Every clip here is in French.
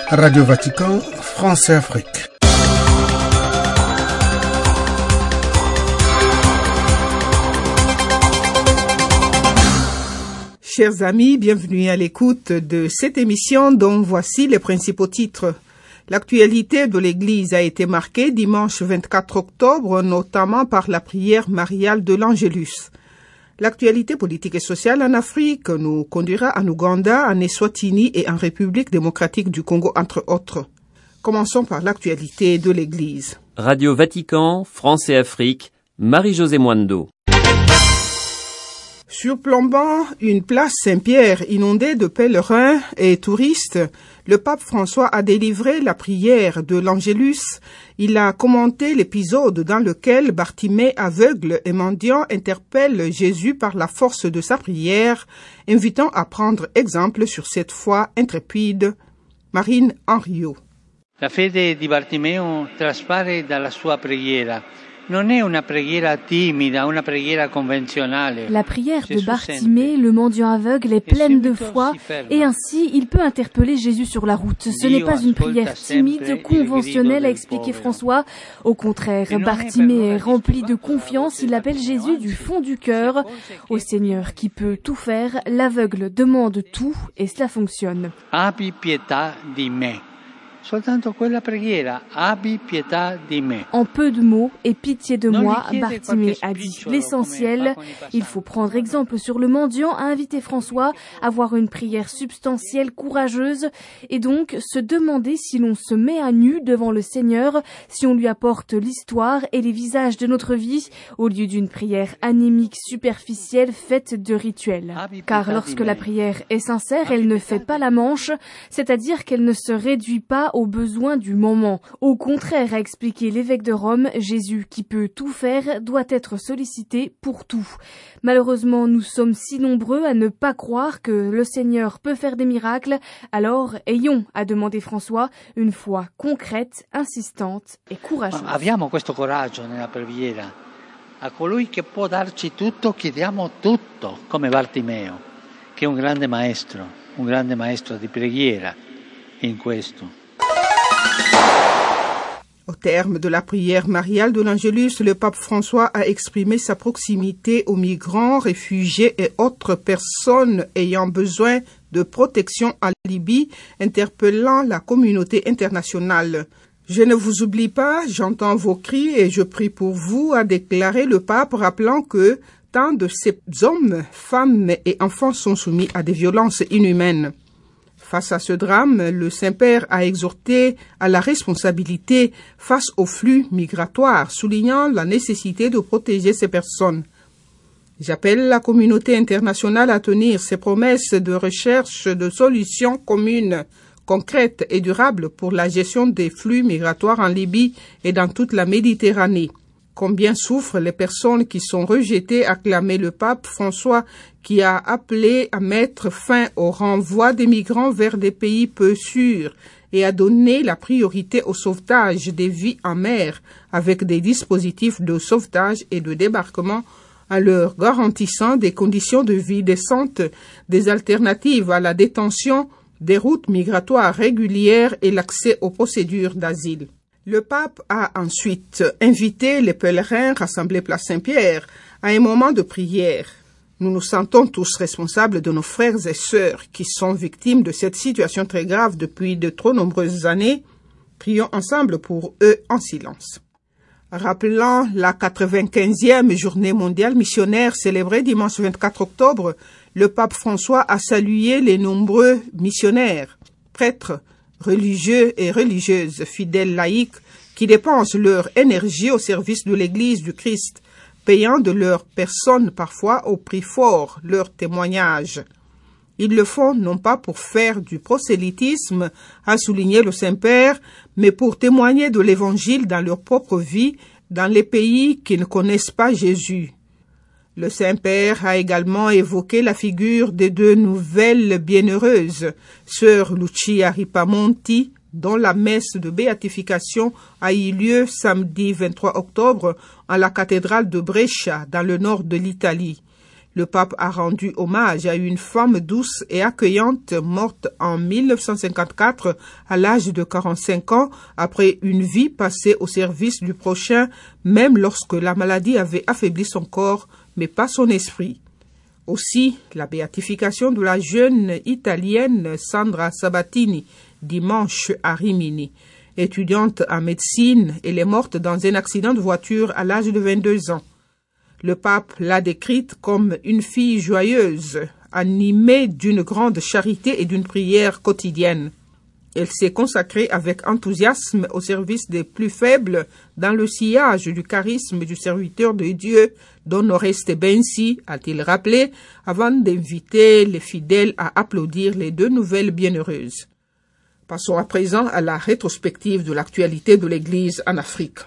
Radio Vatican, France et Afrique. Chers amis, bienvenue à l'écoute de cette émission dont voici les principaux titres. L'actualité de l'Église a été marquée dimanche 24 octobre, notamment par la prière mariale de l'Angélus. L'actualité politique et sociale en Afrique nous conduira en Ouganda, en Eswatini et en République démocratique du Congo, entre autres. Commençons par l'actualité de l'Église. Radio Vatican, France et Afrique, Marie-Josée Mwando. Surplombant une place Saint-Pierre inondée de pèlerins et touristes, le pape François a délivré la prière de l'Angélus. Il a commenté l'épisode dans lequel Bartimée, aveugle et mendiant, interpelle Jésus par la force de sa prière, invitant à prendre exemple sur cette foi intrépide. Marine Henriot. La fede di Bartimeo traspare dalla sua preghiera. Non è una preghiera timida, una preghiera convenzionale. La prière de Bartimée, le mendiant aveugle, est pleine de foi et ainsi il peut interpeller Jésus sur la route. Ce n'est pas une prière timide, conventionnelle, a expliqué François. Au contraire, Bartimée est rempli de confiance, il appelle Jésus du fond du cœur. Au Seigneur qui peut tout faire, l'aveugle demande tout et cela fonctionne. Abbi pietà di me. Soltanto quella preghiera, abbi pietà di me. En peu de mots, et pitié de moi, Bartimée a dit. L'essentiel, il faut prendre exemple sur le mendiant, a invité François, avoir une prière substantielle, courageuse, et donc se demander si l'on se met à nu devant le Seigneur, si on lui apporte l'histoire et les visages de notre vie, au lieu d'une prière anémique, superficielle, faite de rituels. Car lorsque la prière est sincère, elle ne fait pas la manche, c'est-à-dire qu'elle ne se réduit pas aux besoins du moment. Au contraire, a expliqué l'évêque de Rome, Jésus qui peut tout faire doit être sollicité pour tout. Malheureusement, nous sommes si nombreux à ne pas croire que le Seigneur peut faire des miracles, alors ayons, a demandé François, une foi concrète, insistante et courageuse. Abbiamo questo coraggio nella preghiera. A colui che può darci tutto chiediamo tutto, come Bartimeo, che è un grande maestro di preghiera in questo. Au terme de la prière mariale de l'Angélus, le pape François a exprimé sa proximité aux migrants, réfugiés et autres personnes ayant besoin de protection en Libye, interpellant la communauté internationale. « Je ne vous oublie pas, j'entends vos cris et je prie pour vous », a déclaré le pape, rappelant que tant de ces hommes, femmes et enfants sont soumis à des violences inhumaines. Face à ce drame, le Saint-Père a exhorté à la responsabilité face aux flux migratoires, soulignant la nécessité de protéger ces personnes. J'appelle la communauté internationale à tenir ses promesses de recherche de solutions communes, concrètes et durables pour la gestion des flux migratoires en Libye et dans toute la Méditerranée. Combien souffrent les personnes qui sont rejetées, a clamé le pape François, qui a appelé à mettre fin au renvoi des migrants vers des pays peu sûrs et à donner la priorité au sauvetage des vies en mer avec des dispositifs de sauvetage et de débarquement en leur garantissant des conditions de vie décentes, des alternatives à la détention, des routes migratoires régulières et l'accès aux procédures d'asile. Le pape a ensuite invité les pèlerins rassemblés place Saint-Pierre à un moment de prière. Nous nous sentons tous responsables de nos frères et sœurs qui sont victimes de cette situation très grave depuis de trop nombreuses années. Prions ensemble pour eux en silence. Rappelant la 95e journée mondiale missionnaire célébrée dimanche 24 octobre, le pape François a salué les nombreux missionnaires, prêtres, religieux et religieuses, fidèles laïcs, qui dépensent leur énergie au service de l'Église du Christ, payant de leur personne parfois au prix fort leur témoignage. Ils le font non pas pour faire du prosélytisme, a souligné le Saint-Père, mais pour témoigner de l'Évangile dans leur propre vie, dans les pays qui ne connaissent pas Jésus. Le Saint-Père a également évoqué la figure des deux nouvelles bienheureuses, sœur Lucia Ripamonti, dont la messe de béatification a eu lieu samedi 23 octobre en la cathédrale de Brescia, dans le nord de l'Italie. Le pape a rendu hommage à une femme douce et accueillante morte en 1954 à l'âge de 45 ans après une vie passée au service du prochain, même lorsque la maladie avait affaibli son corps, mais pas son esprit. Aussi, la béatification de la jeune Italienne Sandra Sabatini, dimanche à Rimini. Étudiante en médecine, elle est morte dans un accident de voiture à l'âge de 22 ans. Le pape l'a décrite comme une fille joyeuse, animée d'une grande charité et d'une prière quotidienne. Elle s'est consacrée avec enthousiasme au service des plus faibles dans le sillage du charisme du serviteur de Dieu, Don Oreste Bensi, a-t-il rappelé, avant d'inviter les fidèles à applaudir les deux nouvelles bienheureuses. Passons à présent à la rétrospective de l'actualité de l'Église en Afrique.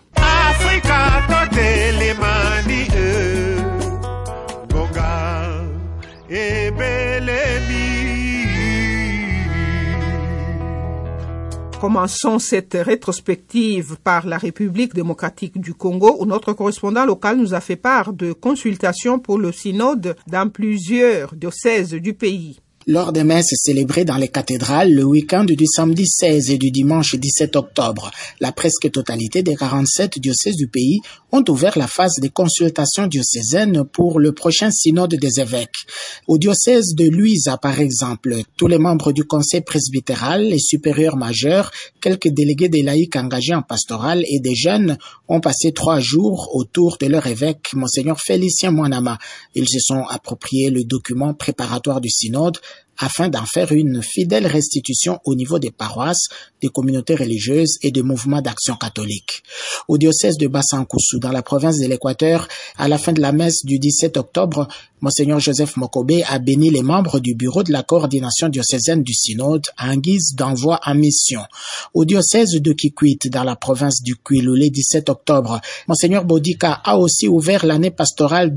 Commençons cette rétrospective par la République démocratique du Congo, où notre correspondant local nous a fait part de consultations pour le synode dans plusieurs diocèses du pays. Lors des messes célébrées dans les cathédrales le week-end du samedi 16 et du dimanche 17 octobre, la presque totalité des 47 diocèses du pays ont ouvert la phase des consultations diocésaines pour le prochain synode des évêques. Au diocèse de Luiza, par exemple, tous les membres du conseil presbytéral, les supérieurs majeurs, quelques délégués des laïcs engagés en pastoral et des jeunes ont passé 3 jours autour de leur évêque, Monseigneur Félicien Mwanama. Ils se sont appropriés le document préparatoire du synode afin d'en faire une fidèle restitution au niveau des paroisses, des communautés religieuses et des mouvements d'action catholique. Au diocèse de Bassankoussou, dans la province de l'Équateur, à la fin de la messe du 17 octobre, Monseigneur Joseph Mokobe a béni les membres du bureau de la coordination diocésaine du synode en guise d'envoi en mission. Au diocèse de Kikwit, dans la province du Kwilu, le 17 octobre, Monseigneur Bodika a aussi ouvert l'année pastorale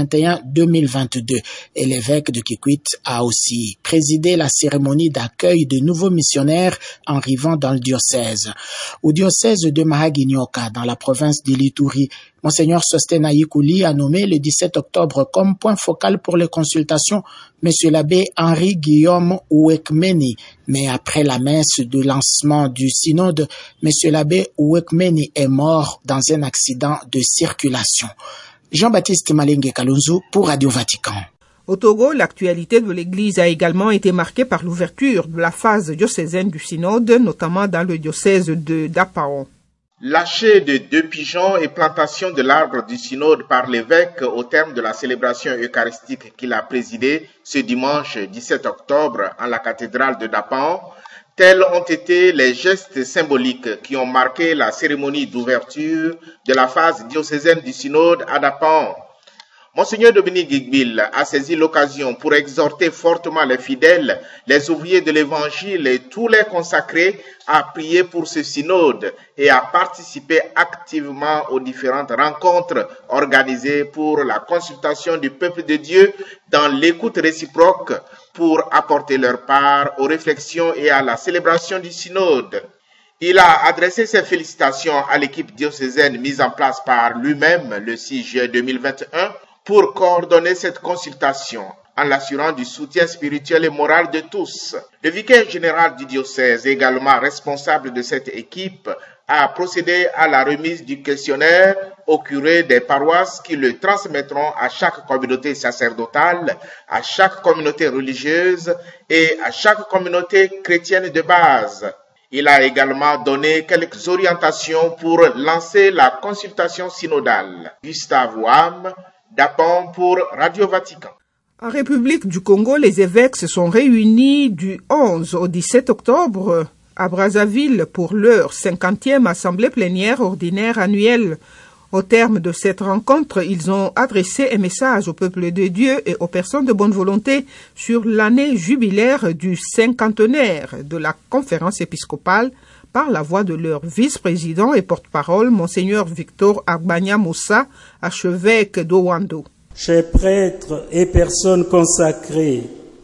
2021-2022 et l'évêque de Kikwit a aussi présidé la cérémonie d'accueil de nouveaux missionnaires arrivant dans le diocèse. Au diocèse de Mahaginyoka, dans la province d'Ilituri, Monseigneur Sosten Ayikouli a nommé le 17 octobre comme point focal pour les consultations Monsieur l'abbé Henri Guillaume Ouekmeni. Mais après la messe de lancement du synode, Monsieur l'abbé Ouekmeni est mort dans un accident de circulation. Jean-Baptiste Malingue Kalunzu pour Radio Vatican. Au Togo, l'actualité de l'Église a également été marquée par l'ouverture de la phase diocésaine du synode, notamment dans le diocèse de Dapaon. Lâcher de 2 pigeons et plantation de l'arbre du synode par l'évêque au terme de la célébration eucharistique qu'il a présidée ce dimanche 17 octobre en la cathédrale de Dapaon, tels ont été les gestes symboliques qui ont marqué la cérémonie d'ouverture de la phase diocésaine du synode à Dapaon. Monseigneur Dominique Guigbil a saisi l'occasion pour exhorter fortement les fidèles, les ouvriers de l'Évangile et tous les consacrés à prier pour ce synode et à participer activement aux différentes rencontres organisées pour la consultation du peuple de Dieu dans l'écoute réciproque pour apporter leur part aux réflexions et à la célébration du synode. Il a adressé ses félicitations à l'équipe diocésaine mise en place par lui-même le 6 juillet 2021 pour coordonner cette consultation en l'assurant du soutien spirituel et moral de tous. Le vicaire général du diocèse, également responsable de cette équipe, a procédé à la remise du questionnaire aux curés des paroisses qui le transmettront à chaque communauté sacerdotale, à chaque communauté religieuse et à chaque communauté chrétienne de base. Il a également donné quelques orientations pour lancer la consultation synodale. Gustave Ouam, Dapaon pour Radio Vatican. En République du Congo, les évêques se sont réunis du 11 au 17 octobre à Brazzaville pour leur 50e assemblée plénière ordinaire annuelle. Au terme de cette rencontre, ils ont adressé un message au peuple de Dieu et aux personnes de bonne volonté sur l'année jubilaire du cinquantenaire de la conférence épiscopale par la voix de leur vice-président et porte-parole, Monseigneur Victor Agbanya Moussa, archevêque d'Owando. Chers prêtres et personnes consacrées,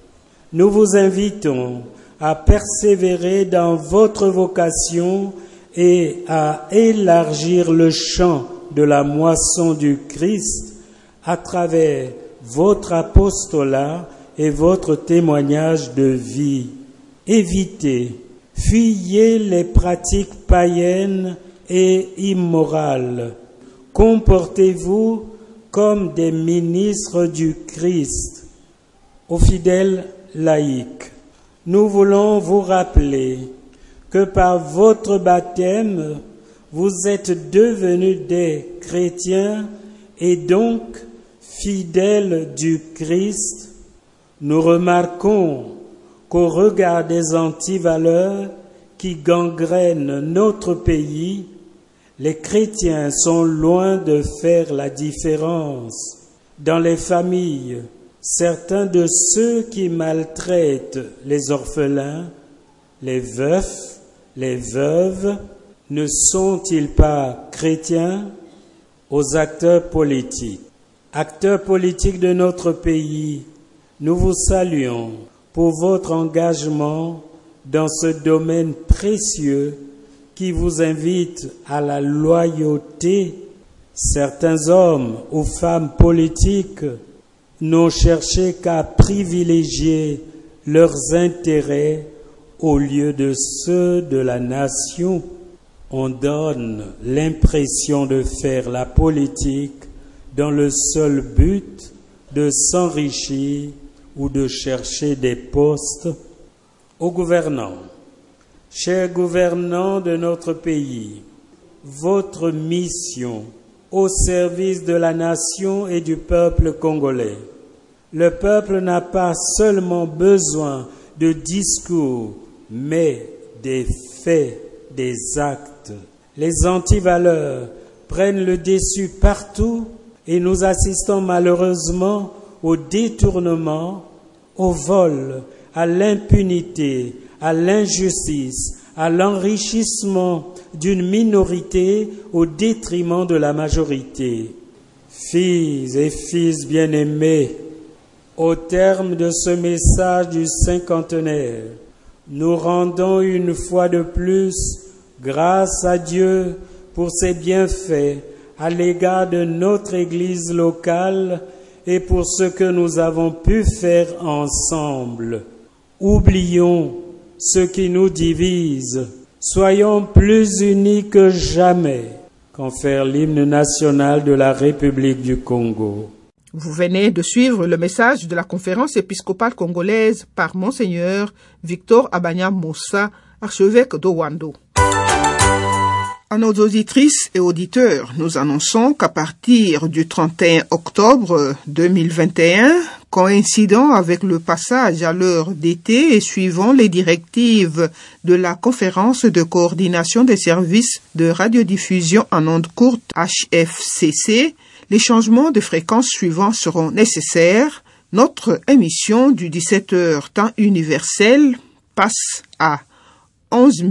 nous vous invitons à persévérer dans votre vocation et à élargir le champ de la moisson du Christ à travers votre apostolat et votre témoignage de vie. Évitez, fuyez les pratiques païennes et immorales. Comportez-vous comme des ministres du Christ. Aux fidèles laïcs, nous voulons vous rappeler que par votre baptême, vous êtes devenus des chrétiens et donc fidèles du Christ. Nous remarquons qu'au regard des antivaleurs qui gangrènent notre pays, les chrétiens sont loin de faire la différence. Dans les familles, certains de ceux qui maltraitent les orphelins, les veufs, les veuves, ne sont-ils pas chrétiens? Aux acteurs politiques de notre pays, nous vous saluons pour votre engagement dans ce domaine précieux qui vous invite à la loyauté. Certains hommes ou femmes politiques n'ont cherché qu'à privilégier leurs intérêts au lieu de ceux de la nation. On donne l'impression de faire la politique dans le seul but de s'enrichir ou de chercher des postes. Aux gouvernants, chers gouvernants de notre pays, votre mission au service de la nation et du peuple congolais. Le peuple n'a pas seulement besoin de discours, mais des faits, des actes. Les antivaleurs prennent le dessus partout et nous assistons malheureusement au détournement, au vol, à l'impunité, à l'injustice, à l'enrichissement d'une minorité au détriment de la majorité. Filles et fils bien-aimés, au terme de ce message du cinquantenaire, nous rendons une fois de plus grâce à Dieu pour ses bienfaits à l'égard de notre Église locale et pour ce que nous avons pu faire ensemble. Oublions ce qui nous divise. Soyons plus unis que jamais, confère l'hymne national de la République du Congo. Vous venez de suivre le message de la conférence épiscopale congolaise par Monseigneur Victor Abanya Moussa, archevêque d'Owando. À nos auditrices et auditeurs, nous annonçons qu'à partir du 31 octobre 2021, coïncidant avec le passage à l'heure d'été et suivant les directives de la conférence de coordination des services de radiodiffusion en ondes courtes HFCC, les changements de fréquence suivants seront nécessaires. Notre émission du 17h temps universel passe à 11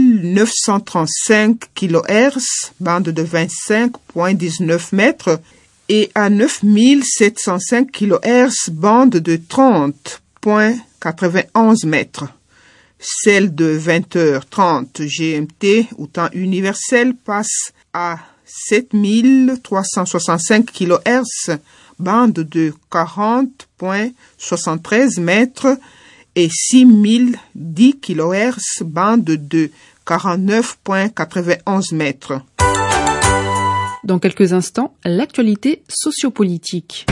935 kHz, bande de 25,19 mètres, et à 9 705 kHz, bande de 30,91 mètres. Celle de 20h30 GMT ou temps universel passe à 7 365 kHz, bande de 40,73 mètres, et 6010 kHz, bande de 49,91 mètres. Dans quelques instants, l'actualité sociopolitique.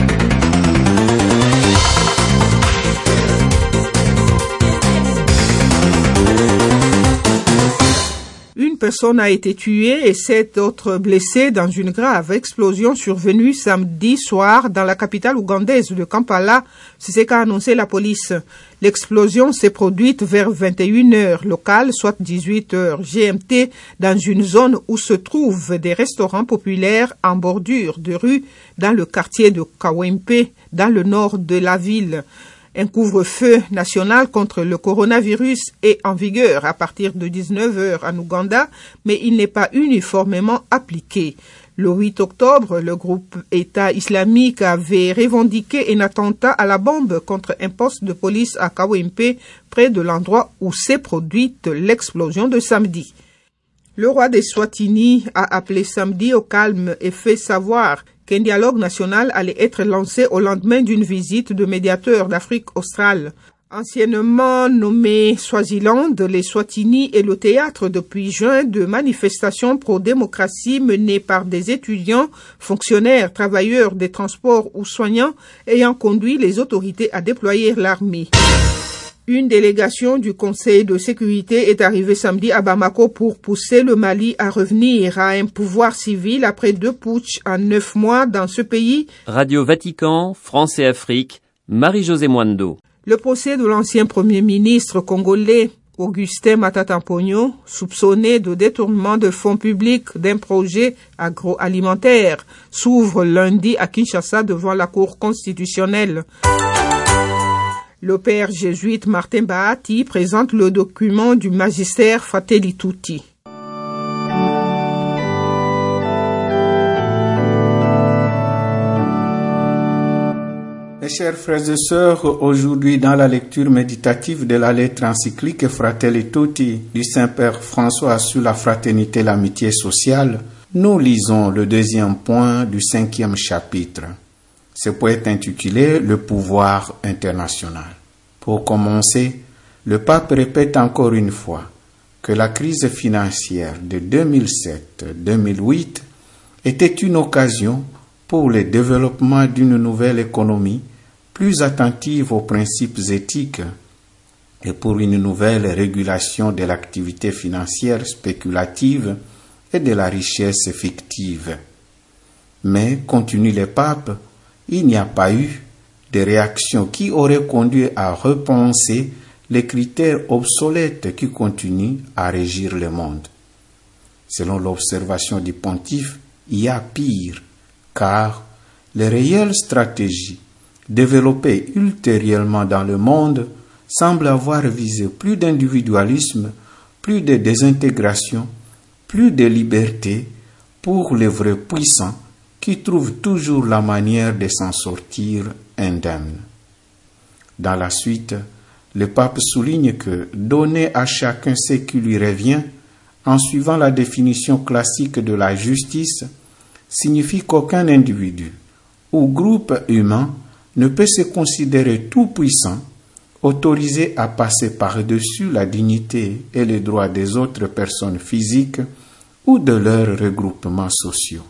Une personne a été tuée et 7 autres blessés dans une grave explosion survenue samedi soir dans la capitale ougandaise de Kampala. C'est ce qu'a annoncé la police. L'explosion s'est produite vers 21h locale, soit 18h GMT, dans une zone où se trouvent des restaurants populaires en bordure de rue dans le quartier de Kawempe, dans le nord de la ville. Un couvre-feu national contre le coronavirus est en vigueur à partir de 19h en Ouganda, mais il n'est pas uniformément appliqué. Le 8 octobre, le groupe État islamique avait revendiqué un attentat à la bombe contre un poste de police à Kawempe, près de l'endroit où s'est produite l'explosion de samedi. Le roi des Swatini a appelé samedi au calme et fait savoir qu'un dialogue national allait être lancé au lendemain d'une visite de médiateurs d'Afrique australe. Anciennement nommé Swaziland, les Swatini est le théâtre depuis juin de manifestations pro-démocratie menées par des étudiants, fonctionnaires, travailleurs des transports ou soignants ayant conduit les autorités à déployer l'armée. Une délégation du Conseil de sécurité est arrivée samedi à Bamako pour pousser le Mali à revenir à un pouvoir civil après 2 putschs en 9 mois dans ce pays. Radio Vatican, France et Afrique, Marie-Josée Mwando. Le procès de l'ancien Premier ministre congolais Augustin Matata Ponyo, soupçonné de détournement de fonds publics d'un projet agroalimentaire, s'ouvre lundi à Kinshasa devant la Cour constitutionnelle. Le père jésuite Martin Bahati présente le document du magistère Fratelli Tutti. Mes chers frères et sœurs, aujourd'hui dans la lecture méditative de la lettre encyclique Fratelli Tutti du Saint-Père François sur la fraternité et l'amitié sociale, nous lisons le 2e point du 5e chapitre. Ce point est intitulé « Le pouvoir international ». Pour commencer, le pape répète encore une fois que la crise financière de 2007-2008 était une occasion pour le développement d'une nouvelle économie plus attentive aux principes éthiques et pour une nouvelle régulation de l'activité financière spéculative et de la richesse fictive. Mais, continue le pape, il n'y a pas eu de réaction qui aurait conduit à repenser les critères obsolètes qui continuent à régir le monde. Selon l'observation du pontife, il y a pire, car les réelles stratégies développées ultérieurement dans le monde semblent avoir visé plus d'individualisme, plus de désintégration, plus de liberté pour les vrais puissants qui trouvent toujours la manière de s'en sortir indemnes. Dans la suite, le pape souligne que donner à chacun ce qui lui revient, en suivant la définition classique de la justice, signifie qu'aucun individu ou groupe humain ne peut se considérer tout puissant, autorisé à passer par-dessus la dignité et les droits des autres personnes physiques ou de leurs regroupements sociaux.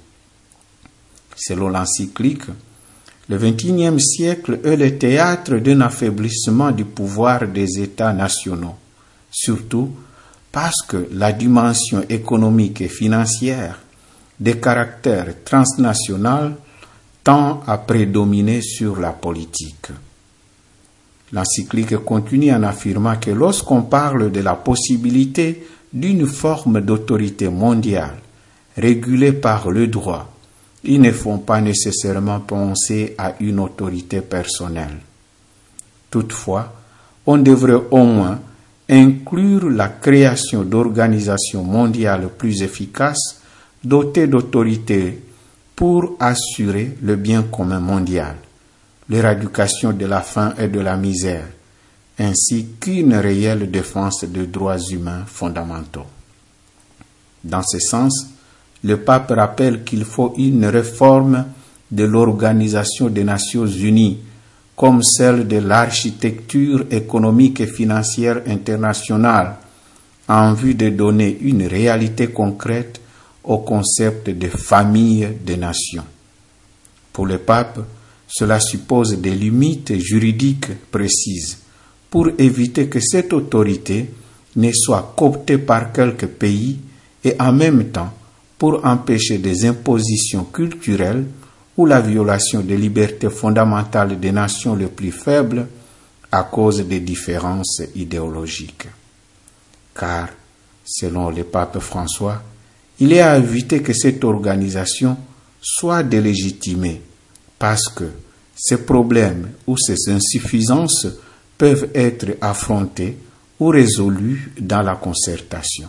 Selon l'encyclique, le XXIe siècle est le théâtre d'un affaiblissement du pouvoir des États nationaux, surtout parce que la dimension économique et financière des caractères transnationaux tend à prédominer sur la politique. L'encyclique continue en affirmant que lorsqu'on parle de la possibilité d'une forme d'autorité mondiale régulée par le droit, ils ne font pas nécessairement penser à une autorité personnelle. Toutefois, on devrait au moins inclure la création d'organisations mondiales plus efficaces, dotées d'autorités pour assurer le bien commun mondial, l'éradication de la faim et de la misère, ainsi qu'une réelle défense des droits humains fondamentaux. Dans ce sens, le pape rappelle qu'il faut une réforme de l'Organisation des Nations Unies, comme celle de l'architecture économique et financière internationale, en vue de donner une réalité concrète au concept de famille des nations. Pour le pape, cela suppose des limites juridiques précises pour éviter que cette autorité ne soit cooptée par quelques pays et en même temps pour empêcher des impositions culturelles ou la violation des libertés fondamentales des nations les plus faibles à cause des différences idéologiques. Car, selon le pape François, il est à éviter que cette organisation soit délégitimée parce que ces problèmes ou ces insuffisances peuvent être affrontés ou résolus dans la concertation.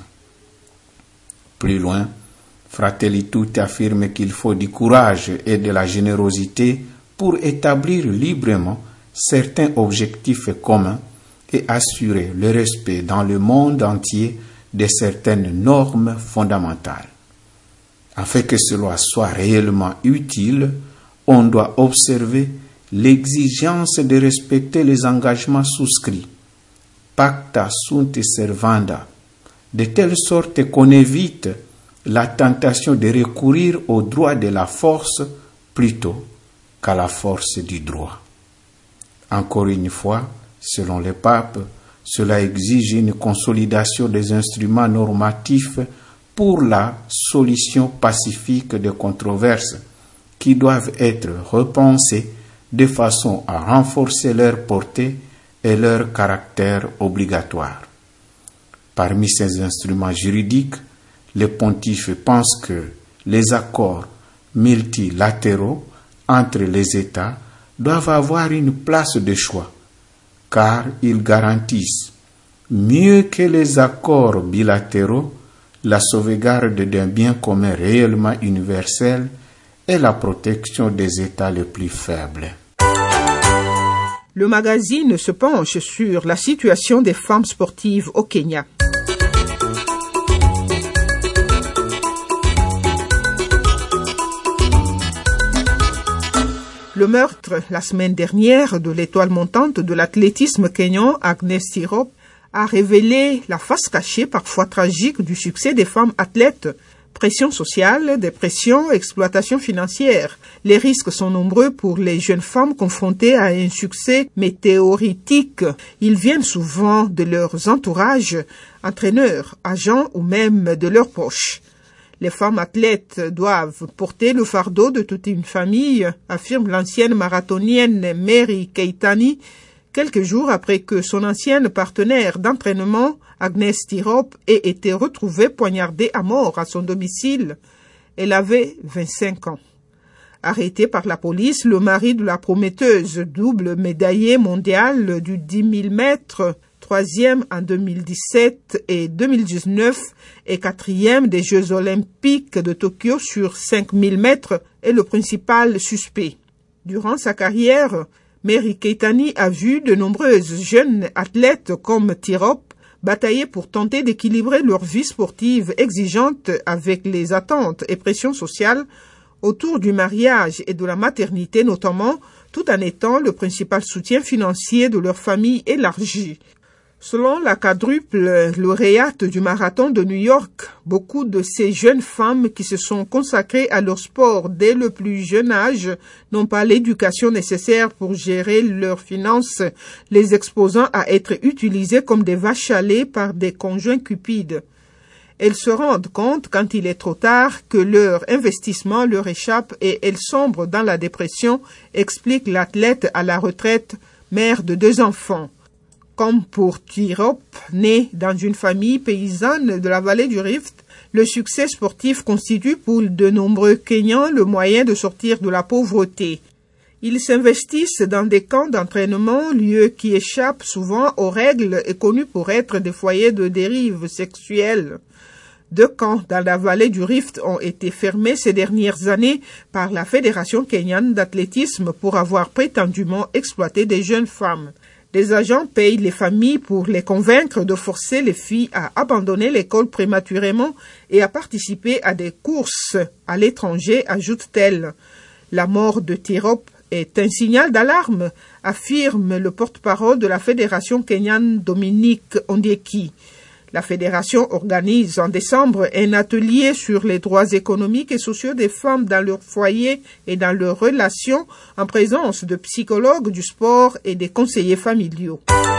Plus loin, Fratelli Tutti affirme qu'il faut du courage et de la générosité pour établir librement certains objectifs communs et assurer le respect dans le monde entier de certaines normes fondamentales. Afin que cela soit réellement utile, on doit observer l'exigence de respecter les engagements souscrits, pacta sunt servanda, de telle sorte qu'on évite la tentation de recourir au droit de la force plutôt qu'à la force du droit. Encore une fois, selon le pape, cela exige une consolidation des instruments normatifs pour la solution pacifique des controverses qui doivent être repensées de façon à renforcer leur portée et leur caractère obligatoire. Parmi ces instruments juridiques, le pontife pense que les accords multilatéraux entre les États doivent avoir une place de choix, car ils garantissent, mieux que les accords bilatéraux, la sauvegarde d'un bien commun réellement universel et la protection des États les plus faibles. Le magazine se penche sur la situation des femmes sportives au Kenya. Le meurtre, la semaine dernière, de l'étoile montante de l'athlétisme kényan Agnes Tirop a révélé la face cachée, parfois tragique, du succès des femmes athlètes. Pression sociale, dépression, exploitation financière. Les risques sont nombreux pour les jeunes femmes confrontées à un succès météoritique. Ils viennent souvent de leurs entourages, entraîneurs, agents ou même de leurs proches. Les femmes athlètes doivent porter le fardeau de toute une famille, affirme l'ancienne marathonienne Mary Keitany, quelques jours après que son ancienne partenaire d'entraînement, Agnes Tirop, ait été retrouvée poignardée à mort à son domicile. Elle avait 25 ans. Arrêté par la police, le mari de la prometteuse double médaillée mondiale du 10 000 mètres, 3e en 2017 et 2019 et 4e des Jeux olympiques de Tokyo sur 5 000 mètres, est le principal suspect. Durant sa carrière, Mary Keitany a vu de nombreuses jeunes athlètes comme Tirop batailler pour tenter d'équilibrer leur vie sportive exigeante avec les attentes et pressions sociales autour du mariage et de la maternité notamment, tout en étant le principal soutien financier de leur famille élargie. Selon la quadruple lauréate du marathon de New York, beaucoup de ces jeunes femmes qui se sont consacrées à leur sport dès le plus jeune âge n'ont pas l'éducation nécessaire pour gérer leurs finances, les exposant à être utilisées comme des vaches à lait par des conjoints cupides. Elles se rendent compte, quand il est trop tard, que leur investissement leur échappe et elles sombrent dans la dépression, explique l'athlète à la retraite, mère de 2 enfants. Comme pour Tirop, né dans une famille paysanne de la vallée du Rift, le succès sportif constitue pour de nombreux Kenyans le moyen de sortir de la pauvreté. Ils s'investissent dans des camps d'entraînement, lieux qui échappent souvent aux règles et connus pour être des foyers de dérive sexuelle. 2 camps dans la vallée du Rift ont été fermés ces dernières années par la Fédération kenyane d'athlétisme pour avoir prétendument exploité des jeunes femmes. Des agents payent les familles pour les convaincre de forcer les filles à abandonner l'école prématurément et à participer à des courses à l'étranger, ajoute-t-elle. La mort de Tirop est un signal d'alarme, affirme le porte-parole de la Fédération kenyane Dominique Ondieki. La Fédération organise en décembre un atelier sur les droits économiques et sociaux des femmes dans leur foyer et dans leurs relations en présence de psychologues du sport et des conseillers familiaux.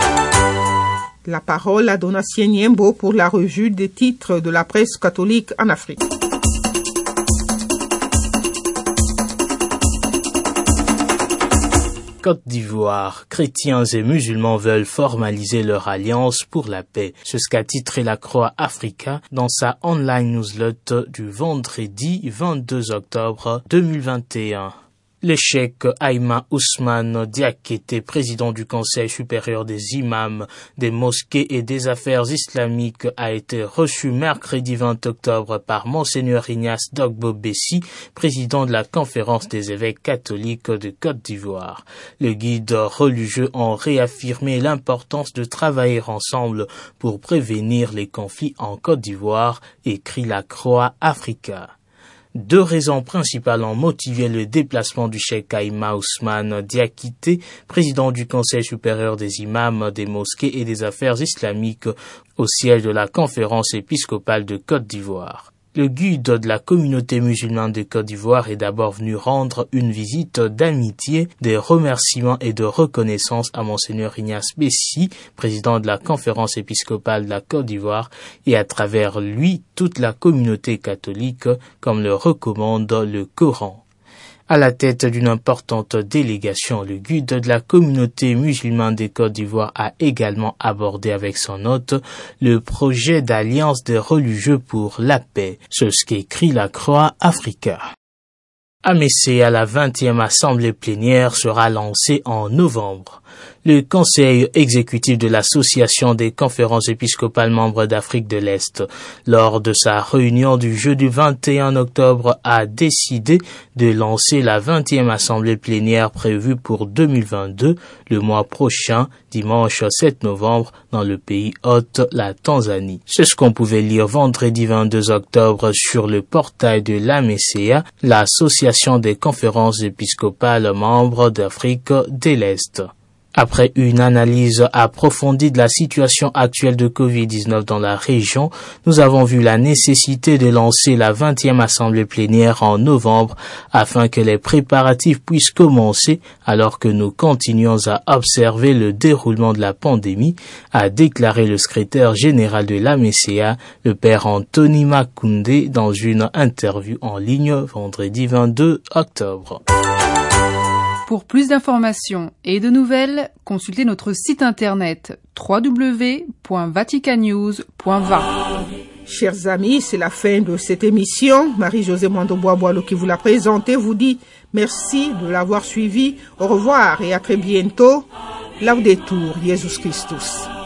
La parole à Donatien Niembo pour la revue des titres de la presse catholique en Afrique. Côte d'Ivoire, chrétiens et musulmans veulent formaliser leur alliance pour la paix. C'est ce qu'a titré la Croix Africa dans sa online newsletter du vendredi 22 octobre 2021. L'échec Aïma Ousmane Diakité, président du Conseil supérieur des imams, des mosquées et des affaires islamiques, a été reçu mercredi 20 octobre par Monseigneur Ignace Dogbo Bessi, président de la Conférence des évêques catholiques de Côte d'Ivoire. Les guides religieux ont réaffirmé l'importance de travailler ensemble pour prévenir les conflits en Côte d'Ivoire, écrit la Croix Africa. 2 raisons principales ont motivé le déplacement du cheikh Kaïma Ousmane Diakité, président du Conseil supérieur des imams, des mosquées et des affaires islamiques au siège de la conférence épiscopale de Côte d'Ivoire. Le guide de la communauté musulmane de Côte d'Ivoire est d'abord venu rendre une visite d'amitié, des remerciements et de reconnaissance à Monseigneur Ignace Bessi, président de la conférence épiscopale de la Côte d'Ivoire, et à travers lui toute la communauté catholique, comme le recommande le Coran. À la tête d'une importante délégation, le guide de la communauté musulmane de Côte d'Ivoire a également abordé avec son hôte le projet d'alliance des religieux pour la paix, ce qu'écrit la Croix Africa. À Messéa, la 20e assemblée plénière sera lancée en novembre. Le conseil exécutif de l'association des conférences épiscopales membres d'Afrique de l'Est, lors de sa réunion du jeudi 21 octobre, a décidé de lancer la 20e assemblée plénière prévue pour 2022, le mois prochain, dimanche 7 novembre, dans le pays hôte, la Tanzanie. C'est ce qu'on pouvait lire vendredi 22 octobre sur le portail de l'AMESEA, l'association des conférences épiscopales membres d'Afrique de l'Est. Après une analyse approfondie de la situation actuelle de Covid-19 dans la région, nous avons vu la nécessité de lancer la 20e assemblée plénière en novembre afin que les préparatifs puissent commencer alors que nous continuons à observer le déroulement de la pandémie, a déclaré le secrétaire général de l'AMESEA, le père Anthony Makoundé, dans une interview en ligne vendredi 22 octobre. Pour plus d'informations et de nouvelles, consultez notre site internet www.vaticannews.va. Chers amis, c'est la fin de cette émission. Marie-Josée Mando-Bois-Boileau qui vous l'a présentée vous dit merci de l'avoir suivi. Au revoir et à très bientôt. Laudetur Jesus Christus.